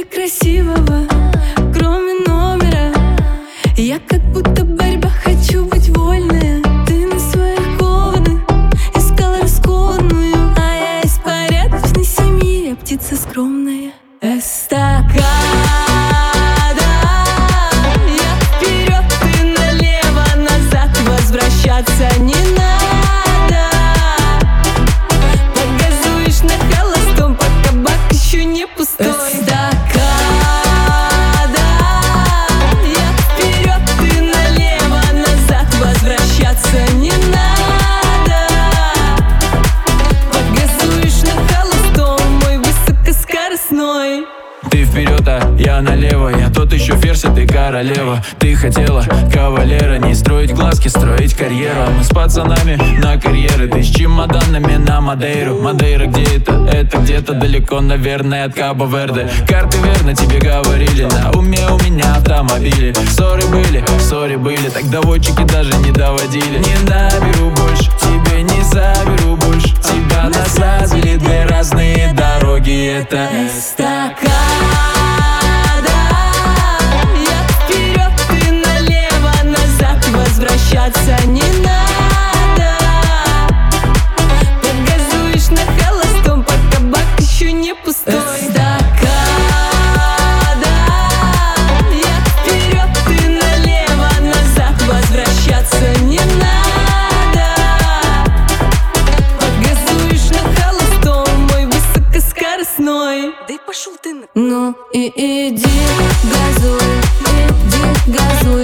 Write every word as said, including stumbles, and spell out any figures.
тебе красивого, кроме номера. Я как будто борьба, хочу быть вольная. Ты на своих кованы искала раскованную, а я из порядочной семьи, я птица скромная. Эстакада, я вперед, ты налево, назад возвращаться не надо. Погазуешь на холостом, пока бак еще не пустой. Эстакада, я вперед, ты налево, назад возвращаться не надо. Погазуешь на холостом, мой высокоскоростной. Ты вперед, а я налево. Я тот еще ферзь, а ты королева. Ты хотела кавалера, не строить глазки, строить карьеру. А мы с пацанами на карьеры, ты с чемоданами на Мадейру. Мадейра где это? Это где-то далеко, наверное, от Кабо-Верде. Карты верно тебе говорили, на уме у меня автомобили. Ссоры были, ссоры были, так доводчики даже не доводили. Не наберу больше, тебе не заберу больше. Тебя назад вели две разные дороги, это Эстакада, я вперед, ты налево, назад возвращаться не надо. Погазуешь на холостом, пока бак еще не пустой. Эстакада, я вперед, ты налево, назад возвращаться не надо. Погазуешь на холостом, мой высокоскоростной. Да и пошел ты на... Ну и иди, газуй, иди, газуй.